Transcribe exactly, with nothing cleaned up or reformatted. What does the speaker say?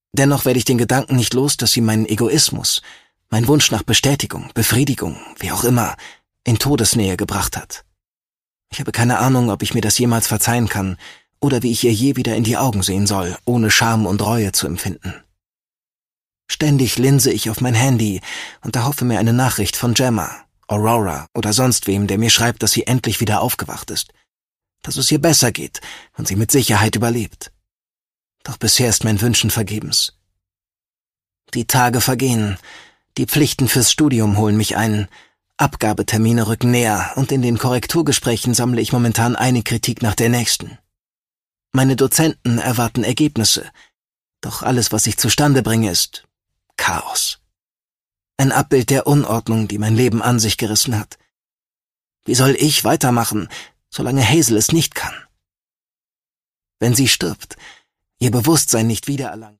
Dennoch werde ich den Gedanken nicht los, dass sie meinen Egoismus, mein Wunsch nach Bestätigung, Befriedigung, wie auch immer, in Todesnähe gebracht hat. Ich habe keine Ahnung, ob ich mir das jemals verzeihen kann oder wie ich ihr je wieder in die Augen sehen soll, ohne Scham und Reue zu empfinden. Ständig linse ich auf mein Handy und erhoffe mir eine Nachricht von Gemma, Aurora oder sonst wem, der mir schreibt, dass sie endlich wieder aufgewacht ist, dass es ihr besser geht und sie mit Sicherheit überlebt. Doch bisher ist mein Wünschen vergebens. Die Tage vergehen, die Pflichten fürs Studium holen mich ein, Abgabetermine rücken näher und in den Korrekturgesprächen sammle ich momentan eine Kritik nach der nächsten. Meine Dozenten erwarten Ergebnisse, doch alles, was ich zustande bringe, ist Chaos. Ein Abbild der Unordnung, die mein Leben an sich gerissen hat. Wie soll ich weitermachen, solange Hazel es nicht kann? Wenn sie stirbt, ihr Bewusstsein nicht wiedererlangt,